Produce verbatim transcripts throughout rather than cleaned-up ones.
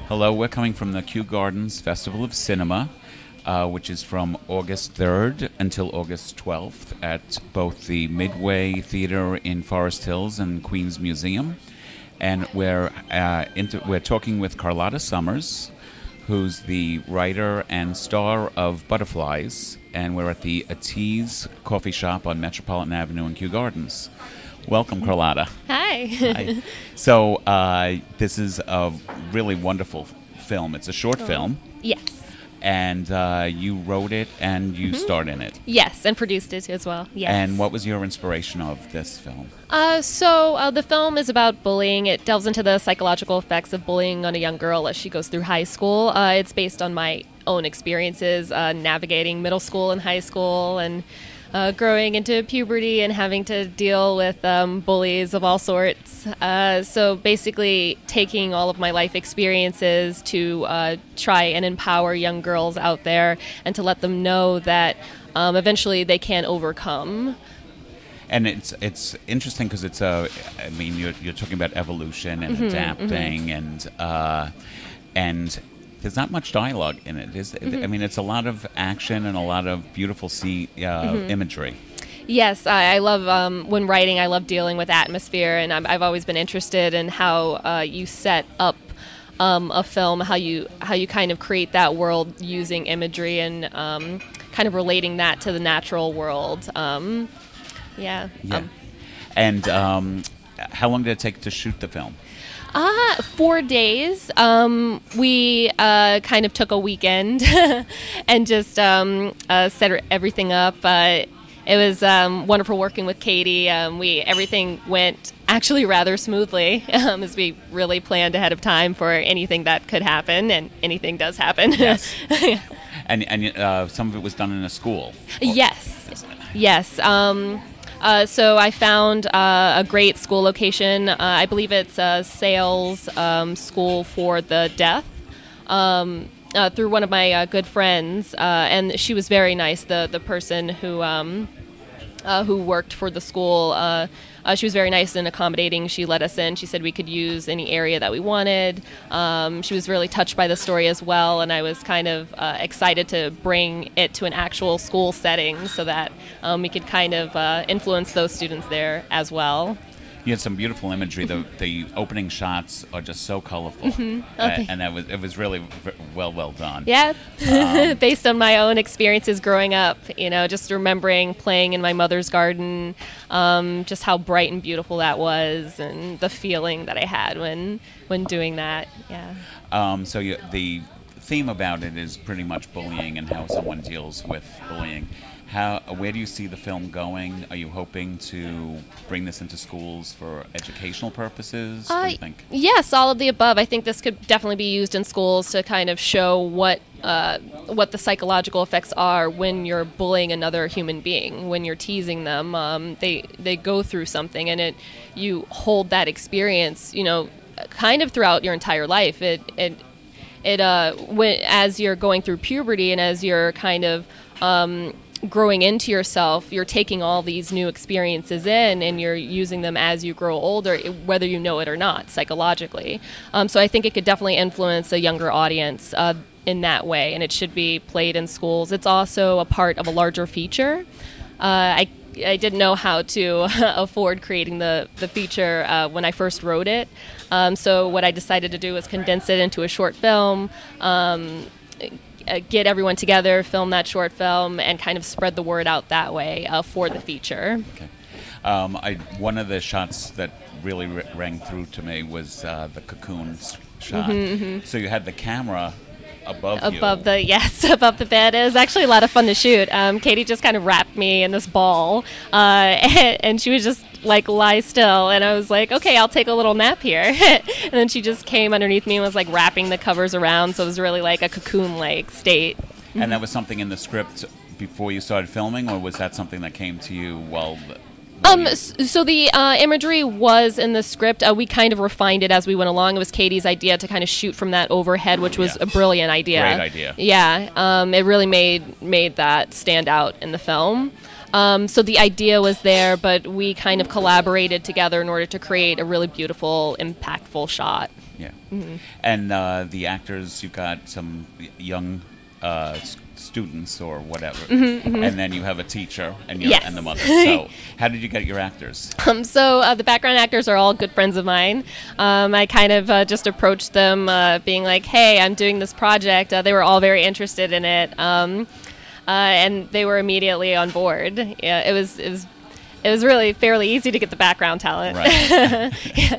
Hello, we're coming from the Kew Gardens Festival of Cinema, uh, which is from August third until August twelfth at both the Midway Theater in Forest Hills and Queens Museum. And we're uh, into, we're talking with Carlotta Summers, who's the writer and star of Butterflies, and we're at the Ateez Coffee Shop on Metropolitan Avenue in Kew Gardens. Welcome, Carlotta. Hi. Hi. So uh, this is a really wonderful film. It's a short oh. film. Yes. And uh, you wrote it and you mm-hmm. starred in it. Yes, and produced it as well. Yes. And what was your inspiration of this film? Uh, so uh, the film is about bullying. It delves into the psychological effects of bullying on a young girl as she goes through high school. Uh, it's based on my own experiences uh, navigating middle school and high school and Uh, growing into puberty and having to deal with um, bullies of all sorts. Uh, so basically taking all of my life experiences to uh, try and empower young girls out there and to let them know that um, eventually they can overcome. And it's it's interesting because it's a, I mean, you're, you're talking about evolution and mm-hmm, adapting mm-hmm. and uh, and there's not much dialogue in it. Is mm-hmm. I mean, it's a lot of action and a lot of beautiful scene, uh, mm-hmm. imagery. Yes, I, I love, um, when writing, I love dealing with atmosphere, and I'm, I've always been interested in how uh, you set up um, a film, how you how you kind of create that world using imagery and um, kind of relating that to the natural world. Um, yeah. Yeah. Um, and um, how long did it take to shoot the film? Uh, four days. Um, we uh, kind of took a weekend and just um, uh, set everything up. Uh, it was um, wonderful working with Katie. Um, we everything went actually rather smoothly um, as we really planned ahead of time for anything that could happen, and anything does happen. Yes. and and uh, some of it was done in a school. Yes. Yes. Um, Uh, so I found uh, a great school location. Uh, I believe it's a sales um, school for the deaf um, uh, through one of my uh, good friends, uh, and she was very nice. The the person who um, uh, who worked for the school. Uh, Uh, she was very nice and accommodating. She let us in. She said we could use any area that we wanted. Um, she was really touched by the story as well, and I was kind of uh, excited to bring it to an actual school setting so that um, we could kind of uh, influence those students there as well. You had some beautiful imagery. The the opening shots are just so colorful, mm-hmm. okay. uh, and that was it was really well well done. Yeah, um, based on my own experiences growing up, you know, just remembering playing in my mother's garden, um, just how bright and beautiful that was, and the feeling that I had when when doing that. Yeah. Um, so you, the theme about it is pretty much bullying and how someone deals with bullying. How, where do you see the film going? Are you hoping to bring this into schools for educational purposes? What do you think? Yes, all of the above. I think this could definitely be used in schools to kind of show what uh, what the psychological effects are when you're bullying another human being, when you're teasing them. Um, they they go through something, and it you hold that experience, you know, kind of throughout your entire life. It it it uh, when, as you're going through puberty and as you're kind of um, growing into yourself, you're taking all these new experiences in and you're using them as you grow older, whether you know it or not, psychologically. Um, so I think it could definitely influence a younger audience uh, in that way, and it should be played in schools. It's also a part of a larger feature. Uh, I I didn't know how to afford creating the, the feature uh, when I first wrote it. Um, so what I decided to do was condense it into a short film, um, Uh, get everyone together, film that short film, and kind of spread the word out that way uh, for the feature. Okay. Um, I, one of the shots that really r- rang through to me was uh, the cocoon shot. Mm-hmm, mm-hmm. So you had the camera above you. Above the, yes, above the bed. It was actually a lot of fun to shoot. Um, Katie just kind of wrapped me in this ball, uh, and, and she would just like lie still, and I was like, okay, I'll take a little nap here. And then she just came underneath me and was like wrapping the covers around, so it was really like a cocoon-like state. And that was something in the script before you started filming, or was that something that came to you while... Um, so the uh, imagery was in the script. Uh, we kind of refined it as we went along. It was Katie's idea to kind of shoot from that overhead, which was yeah. a brilliant idea. Great idea. Yeah, um, it really made made that stand out in the film. Um, so the idea was there, but we kind of collaborated together in order to create a really beautiful, impactful shot. Yeah. Mm-hmm. And uh, the actors, you've got some young uh, s- students or whatever, mm-hmm, mm-hmm. and then you have a teacher and, your, yes. and the mother. So how did you get your actors? Um, so uh, the background actors are all good friends of mine. Um, I kind of uh, just approached them uh, being like, hey, I'm doing this project. Uh, they were all very interested in it. Um, uh, and they were immediately on board. Yeah, it was it was it was really fairly easy to get the background talent. Right. Yeah.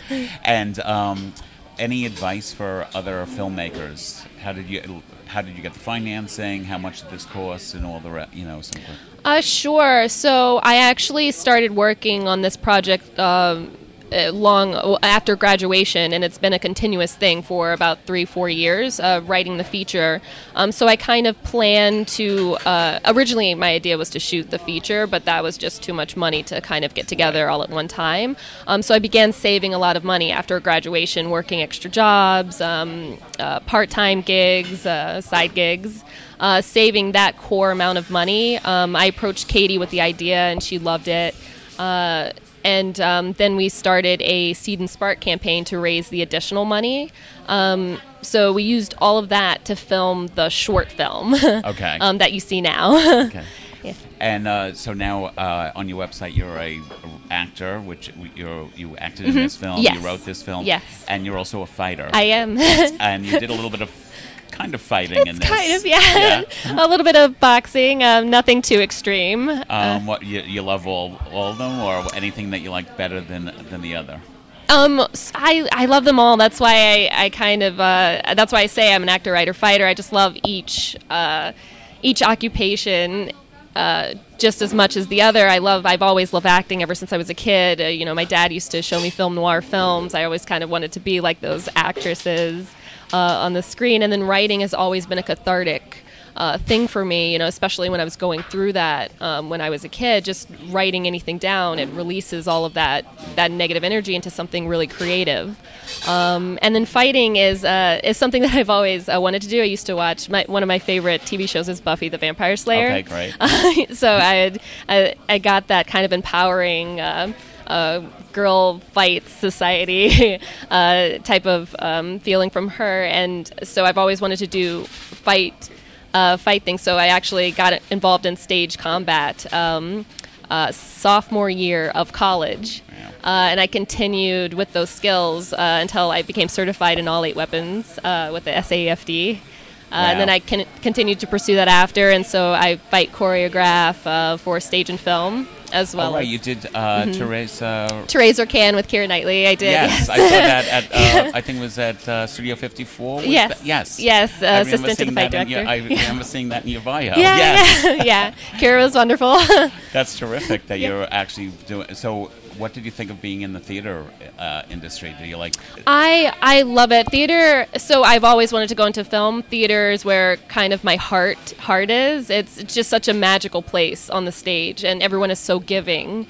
And um, any advice for other filmmakers? How did you how did you get the financing? How much did this cost, and all the re- you know something? Uh, sure. So I actually started working on this project um, uh, long after graduation, and it's been a continuous thing for about three, four years, uh, writing the feature. Um, so I kind of planned to, uh, originally my idea was to shoot the feature, but that was just too much money to kind of get together all at one time. Um, so I began saving a lot of money after graduation, working extra jobs, um, uh, part-time gigs, uh, side gigs. Uh, saving that core amount of money. Um, I approached Katie with the idea, and she loved it. Uh, and um, then we started a Seed and Spark campaign to raise the additional money. Um, so we used all of that to film the short film okay. um, that you see now. Okay. Yeah. And uh, so now uh, on your website, you're a actor, which you're, you acted Mm-hmm. in this film, yes. you wrote this film, yes. and you're also a fighter. I am. And you did a little bit of kind of fighting it's in this. kind of, yeah. yeah. A little bit of boxing, um, nothing too extreme. Um, uh, what you, you love all all of them, or anything that you like better than than the other? Um, I, I love them all. That's why I, I kind of uh, that's why I say I'm an actor, writer, fighter. I just love each uh, each occupation uh, just as much as the other. I love I've always loved acting ever since I was a kid. Uh, you know, my dad used to show me film noir films. I always kind of wanted to be like those actresses uh, on the screen. And then writing has always been a cathartic Uh, thing for me, you know, especially when I was going through that um, when I was a kid. Just writing anything down, it releases all of that that negative energy into something really creative. Um, and then fighting is uh, is something that I've always uh, wanted to do. I used to watch my, one of my favorite T V shows is Buffy the Vampire Slayer. Okay, great. Uh, so I, had, I I got that kind of empowering Uh, uh, girl fight society uh, type of um, feeling from her, and so I've always wanted to do fight. Uh, fight things. So I actually got involved in stage combat um, uh, sophomore year of college. Uh, and I continued with those skills uh, until I became certified in all eight weapons uh, with the S A E F D. Uh, wow. And then I con- continued to pursue that after, and so I fight choreograph uh, for stage and film as well. Oh, right, as you did uh, mm-hmm. Teresa... Teresa Can with Keira Knightley, I did. Yes, yes. I saw that at, uh, I think it was at uh, Studio fifty-four. Was yes. that? Yes. Yes, uh, I assistant to the fight director. Your, I remember seeing that in your bio. Yeah, yes. yeah, yeah. Keira was wonderful. That's terrific that yeah. you're actually doing... So what did you think of being in the theater uh, industry? Do you like... I I love it. Theater, so I've always wanted to go into film. Theater is where kind of my heart heart is. It's, it's just such a magical place on the stage, and everyone is so giving.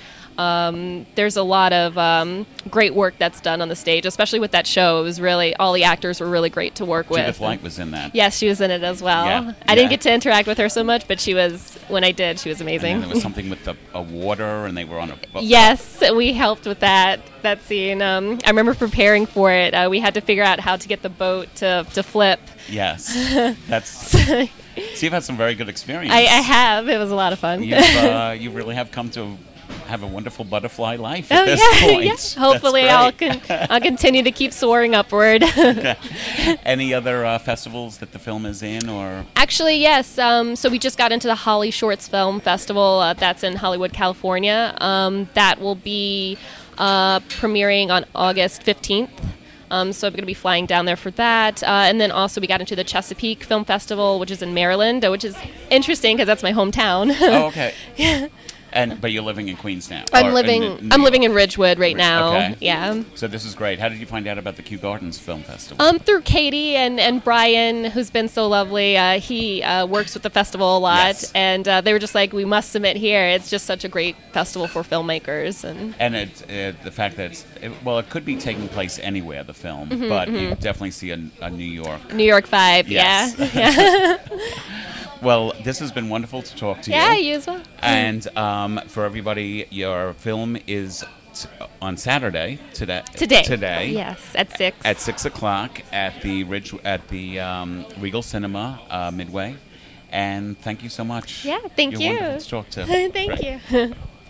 Um, there's a lot of um, great work that's done on the stage, especially with that show. It was really, all the actors were really great to work with. Judith Light was in that. Yes, she was in it as well. Yeah, I yeah. didn't get to interact with her so much, but she was, when I did, she was amazing. And then there was something with the a water, and they were on a boat. Yes, we helped with that that scene. Um, I remember preparing for it. Uh, we had to figure out how to get the boat to, to flip. Yes. That's... So you've had some very good experience. I, I have. It was a lot of fun. You've, uh, you really have come to have a wonderful butterfly life at oh, this yeah, point. yeah. Hopefully I'll con- I'll continue to keep soaring upward. Okay. Any other uh, festivals that the film is in, or? Actually, yes. Um, so we just got into the Holly Shorts Film Festival. Uh, that's in Hollywood, California. Um, that will be uh, premiering on August fifteenth. Um, so I'm going to be flying down there for that. Uh, and then also we got into the Chesapeake Film Festival, which is in Maryland, uh, which is interesting because that's my hometown. Oh, okay. Yeah. And but you're living in Queens now. I'm living. In, in I'm living in Ridgewood right Ridge, now. Okay. Yeah. So this is great. How did you find out about the Kew Gardens Film Festival? Um, through Katie and, and Brian, who's been so lovely. Uh, he uh, works with the festival a lot, yes. and uh, they were just like, "We must submit here." It's just such a great festival for filmmakers, and and it, it, the fact that it's it, well, it could be taking place anywhere. The film, mm-hmm, but mm-hmm. you definitely see a, a New York, New York vibe. Yes. Yeah. yeah. Well, this has been wonderful to talk to yeah, you. you as well. And um, for everybody, your film is t- on Saturday today. Today. Today. Yes, at six. At six o'clock at the Ridge at the um, Regal Cinema uh, Midway. And thank you so much. Yeah, thank You're you. wonderful to talk to. Thank Right. you.